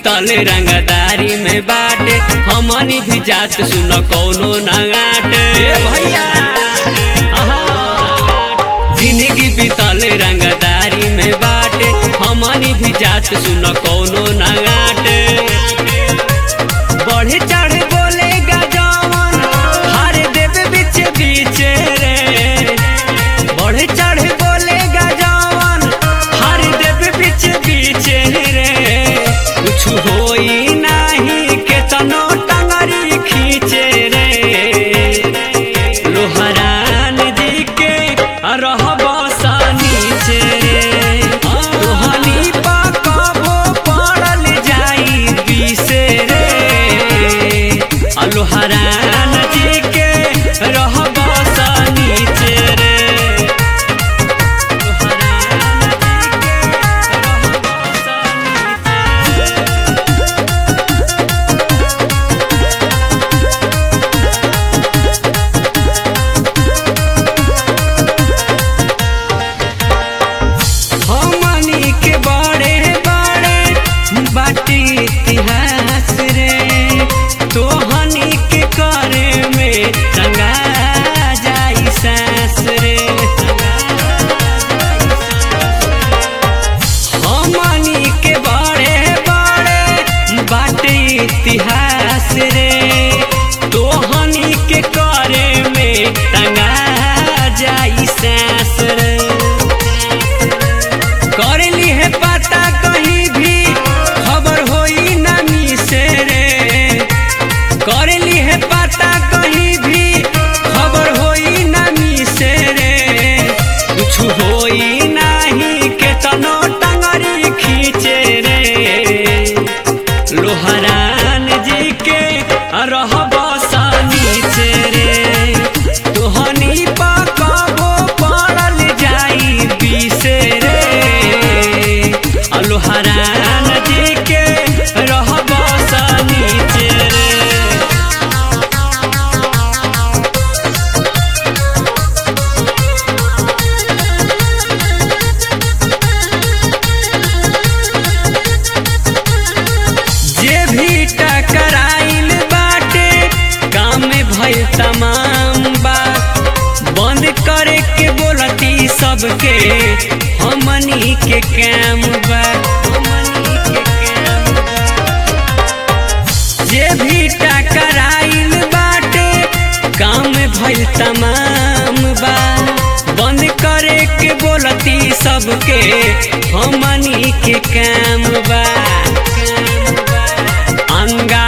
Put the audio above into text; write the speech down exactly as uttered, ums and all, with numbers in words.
बीतल रंगदारी में बाटे हमनी भी जात सुन कौनो नगाटे भैया जिंदगी बीतल रंगदारी में बाटे हमनी भी जात सुन कौनो नगाटे बढ़े चढ़े बोलेगा जवन हार देवे बीच बीच रे बढ़े चढ़े बोलेगा जवन हार देवे बीच बीच रे कुछ होई नहीं केतनो टंगरी खींचे रे लोहरान जी के रहब सा नीचे रोहनी पकबो पड़ल जाई बीसे रे लोहरान जी के रहब सा नीचे रे लोहरान जी हमनी के बड़े बड़े बाटी इतिहास रे तोहनी के करे में टंगा जाई सांस रे हमनी के बड़े बड़े बाटी इतिहास रे तोहनी के करे में टंगा जाई सांस रे करेली है पता कहीं भी खबर होई नमी से रे करेली है पता कहीं भी खबर होई नमी से रे कुछ होई नहीं केतनो टंगरी खींचे रे लोहरान जी के रहब सा नीचे रे तोहनी पकबो पड़ल जाई बीसे रे लोहरान जी के रहब सा नीचे रे जे भी टकराइल बाटे काम में भइल तमाम बात बंद करे के बोलती सबके हमनी के काम बा हमनी के काम बा जे भी टकराइल बाटे काम में भइल तमाम बा बंद करे के बोलती सबके हमनी के काम बा अंगा